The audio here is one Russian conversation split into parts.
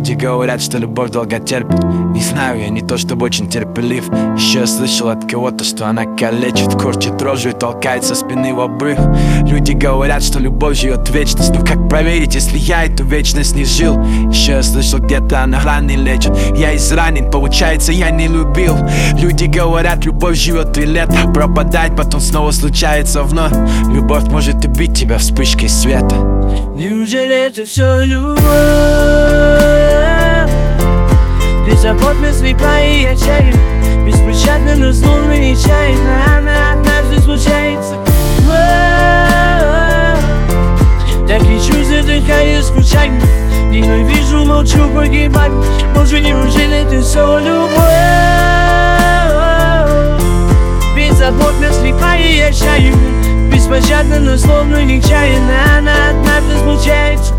Люди говорят, что любовь долго терпит. Не знаю, я не то чтобы очень терпелив. Еще я слышал от кого-то, что она калечит, корчит рожу и толкает со спины в обрыв. Люди говорят, что любовь живет вечность. Но как проверить, если я эту вечность не жил? Еще я слышал, где-то она раны лечит. Я изранен, получается, я не любил. Люди говорят, любовь живет 3 лета, пропадает, потом снова случается вновь. Любовь может убить тебя вспышкой света. Неужели это все любовь? Беззаботно, слепая и отчаянна, беспощадна, но словно нечаянно. Она однажды случается. Так лечу, задыхаясь случайно, ненавижу, молчу, погибаю. Боже, неужели это все любовь? Беззаботно, слепая и отчаянна, беспощадна, но словно нечаянно. Она однажды случается.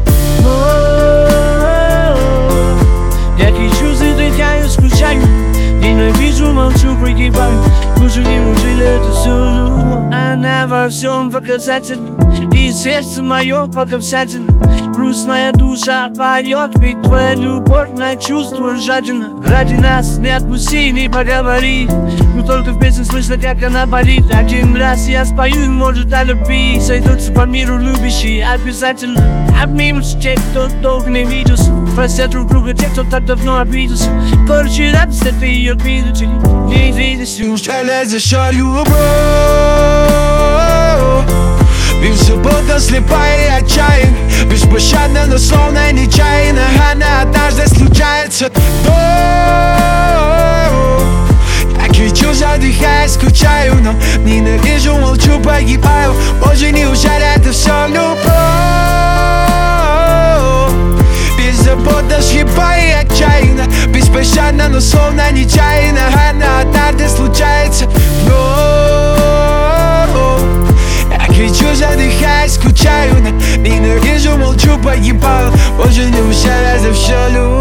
Я кричу, задыхаюсь, скучаю, ненавижу, молчу, погибаю. Боже, неужели это все любовь? Она во всем показательна, и сердце мое показательно. Грустная душа поет, ведь твоя любовь на чувство жадина. Ради нас не отпусти, не поговори, но только в песне слышно, как она болит. Один раз я спою, может, о любви сойдутся по миру любящие обязательно. Обнимутся те, кто долго не виделся, простят друг друга те, кто так давно обиделся. Короче, радость это ее двигатель, не видишь. Неужели это все любовь? Беззаботно, слепая и отчаянна, беспощадна, но словно нечаянно. Она однажды случается. Я кричу, задыхаясь, скучаю, но ненавижу, молчу, погибаю. Боже, неужели это все любовь? Беззаботно, слепая и отчаянна, беспощадна, но словно нечаянно. Она однажды случается. Кричу, задыхаясь, скучаю, но ненавижу, молчу, погибаю. Боже, неужели это все любовь?